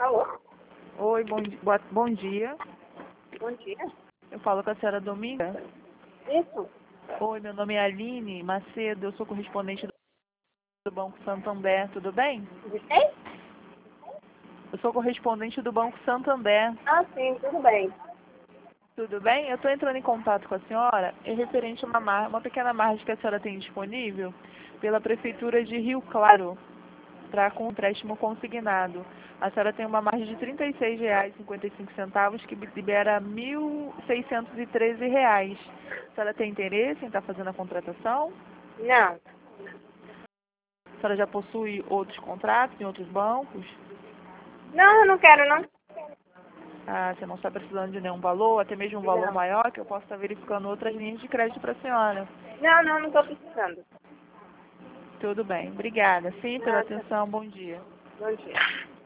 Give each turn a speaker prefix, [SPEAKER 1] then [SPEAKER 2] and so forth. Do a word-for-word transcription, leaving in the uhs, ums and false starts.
[SPEAKER 1] Alô?
[SPEAKER 2] Oi, bom, di- boa- bom dia.
[SPEAKER 1] Bom dia.
[SPEAKER 2] Eu falo com a senhora Dominga.
[SPEAKER 1] Isso?
[SPEAKER 2] Oi, meu nome é Aline Macedo, eu sou correspondente do Banco Santander, tudo bem?
[SPEAKER 1] De quem?
[SPEAKER 2] Eu sou correspondente do Banco Santander,
[SPEAKER 1] Ah, sim, tudo bem.
[SPEAKER 2] tudo bem? Eu estou entrando em contato com a senhora em referente a uma, mar- uma pequena margem que a senhora tem disponível pela Prefeitura de Rio Claro, para com empréstimo consignado. A senhora tem uma margem de trinta e seis reais e cinquenta e cinco centavos que libera mil seiscentos e treze reais. A senhora tem interesse em estar fazendo a contratação?
[SPEAKER 1] Não.
[SPEAKER 2] A senhora já possui outros contratos em outros bancos?
[SPEAKER 1] Não, eu não quero, não.
[SPEAKER 2] Ah, você não está precisando de nenhum valor, até mesmo um valor
[SPEAKER 1] Não.
[SPEAKER 2] maior, que eu posso estar verificando outras linhas de crédito para a senhora.
[SPEAKER 1] Não, não, não estou precisando.
[SPEAKER 2] Tudo bem. Obrigada, sim, pela
[SPEAKER 1] Nada.
[SPEAKER 2] atenção. Bom dia.
[SPEAKER 1] Bom dia.